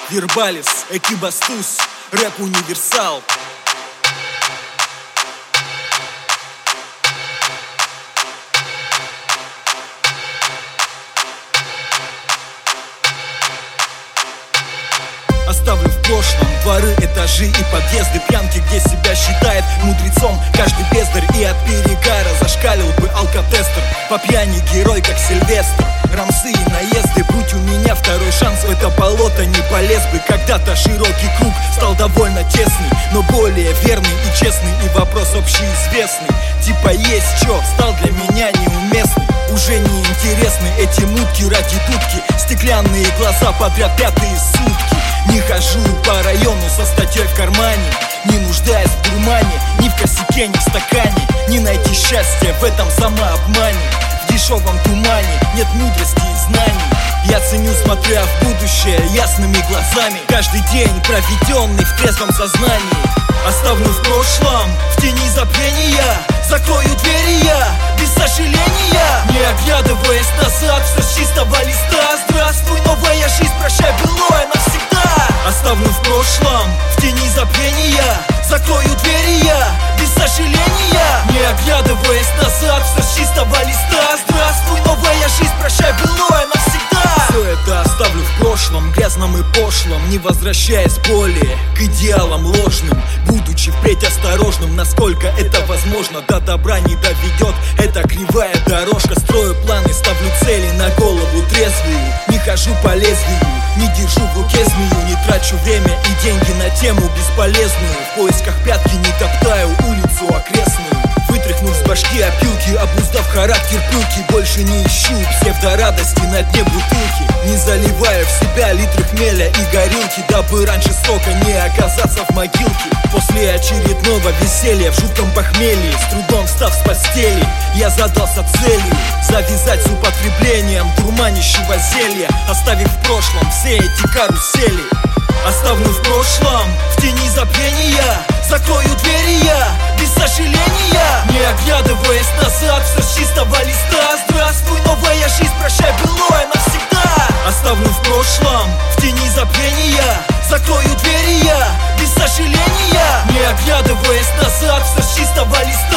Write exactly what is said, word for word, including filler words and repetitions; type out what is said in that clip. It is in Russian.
Вербалис, Экибастуз, рэп универсал. Оставлю в прошлом дворы, этажи и подъезды, пьянки, где себя считает мудрецом каждый бездарь. И от перегара зашкалил бы алкотестер, по пьяни герой, как Сильвестр. Рамсы и наезды, будь у меня второй шанс, в это болото не полез бы. Когда-то широкий круг стал довольно тесный, но более верный и честный, и вопрос общеизвестный. Типа есть чё, стал для меня неуместный. Уже не интересны эти мутки ради дудки, стеклянные глаза подряд пятые сутки. Не хожу по району со статьей в кармане, не нуждаясь в дурмане, ни в косяке, ни в стакане. Не найти счастья в этом самообмане, в дешевом тумане нет мудрости и знаний. Я ценю, смотря в будущее ясными глазами, каждый день, проведенный в трезвом сознании. Оставлю в прошлом, в тени забвения, закрою двери я, без сожаления, не оглядываясь назад, все с чистого листа. Здравствуй, новая жизнь, прощай былое навсегда. Оставлю в прошлом, в тени забвения, закрою двери я, без сожаления, не оглядываясь назад, все с чистого листа. Здравствуй, новая жизнь, прощай былое навсегда. Все это оставлю в прошлом, грязном и пошлом, не возвращаясь более к идеалам ложным, будучи впредь осторожным, насколько это возможно. До добра не доведет эта кривая дорожка. Строю планы, ставлю цели на голову трезвую, не хожу по лезвию, не держу в руке змею, не трачу время и деньги на тему бесполезную. В поисках пятки не топтаю улицу окрестную, вытряхнув с башки опилки, обуздав характер пылки. Больше не ищу псевдорадости на дне бутылки, не заливая в себя литры хмеля и горилки, дабы раньше срока не оказаться в могилке. После очередного веселья в жутком похмелье, с трудом встав с постели, я задался целью завязать с употреблением дурманящего зелья, оставив в прошлом все эти карусели. Оставлю в прошлом, в тени забвения, закрою двери я, без сожаления, не оглядываясь назад, все с чистого листа. Здравствуй, новая жизнь, прощай былое навсегда. Оставлю в прошлом, в тени забвения, закрою двери я, без сожаления, не оглядываясь назад, все с чистого листа.